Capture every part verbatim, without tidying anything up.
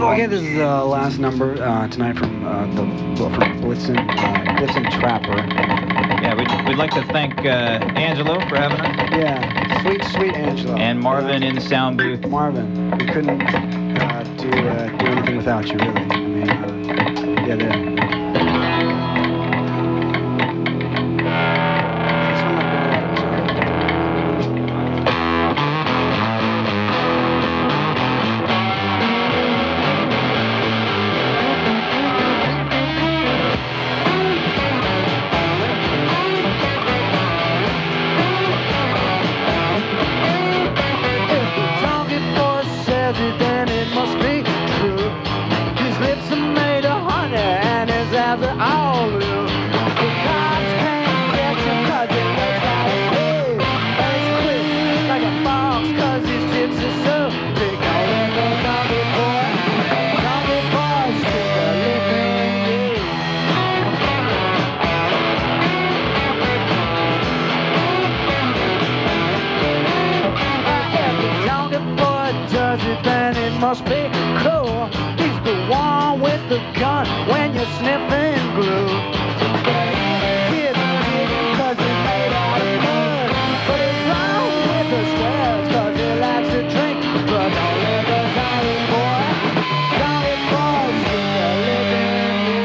Okay, this is the uh, last number uh, tonight from uh, the from Blitzen, uh, Blitzen Trapper. Yeah, we'd, we'd like to thank uh, Angelo for having us. Yeah, sweet, sweet Angelo. And Marvin uh, in the sound booth. Marvin, we couldn't uh, do uh, do anything without you, really. I mean, uh, yeah, there. Then it must be true. His lips are made of honey and his eyes are all blue. The cops can't get you cause it looks like a pig. And he's quick like a fox cause his chips are so big. All in the donkey boy, donkey boy, stick a lip in you. Uh, if the donkey boy does it, then it must be cool. He's the one with the gun when you're sniffing glue. Kid, kid, cause he's made out of mud. But he's wrong with the stairs cause he likes to drink. But don't let the Johnny boy, Johnny boy, stick a lip in you.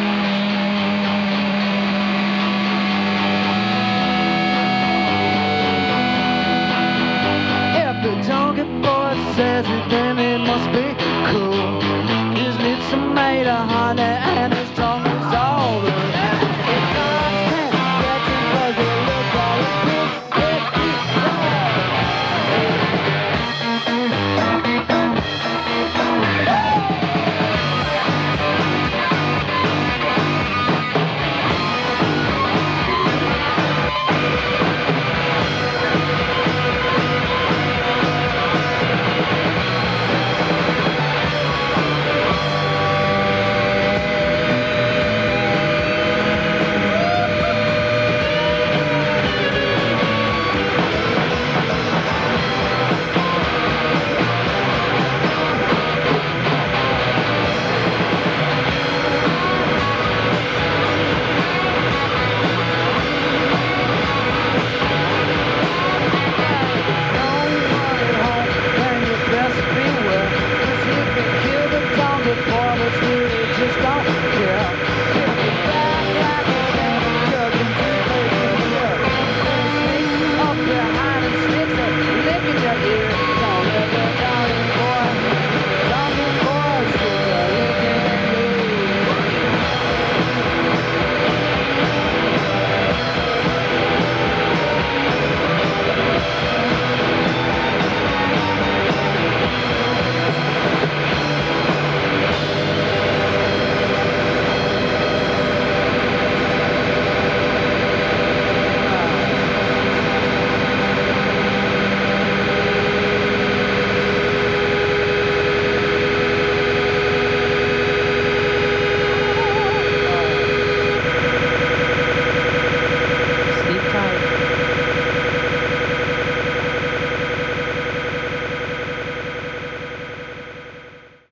If the donkey boy says it, then it must be cool. His lips are made of honey.